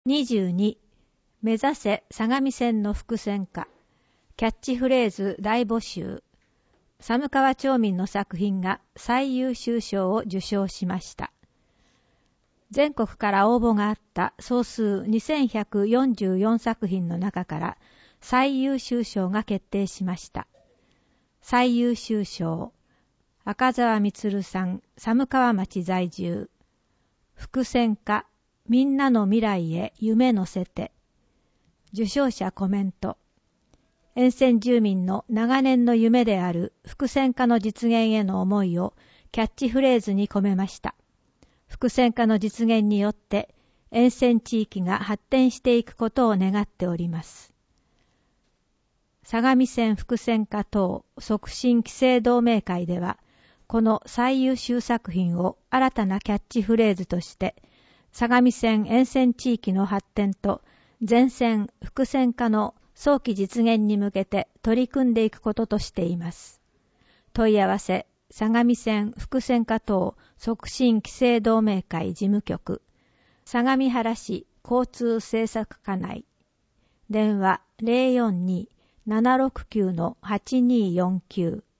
22、目指せ相模線の複線化、キャッチフレーズ大募集。寒川町民の作品が最優秀賞を受賞しました。全国から応募があった総数2144作品の中から最優秀賞が決定しました。最優秀賞、赤澤充さん、寒川町在住。複線化、みんなの未来へ夢乗せて。受賞者コメント。沿線住民の長年の夢である複線化の実現への思いをキャッチフレーズに込めました。複線化の実現によって沿線地域が発展していくことを願っております。相模線複線化等促進規制同盟会では、この最優秀作品を新たなキャッチフレーズとして、相模線沿線地域の発展と全線複線化の早期実現に向けて取り組んでいくこととしています。問い合わせ、相模線複線化等促進規制同盟会事務局、相模原市交通政策課内、電話 042-769-8249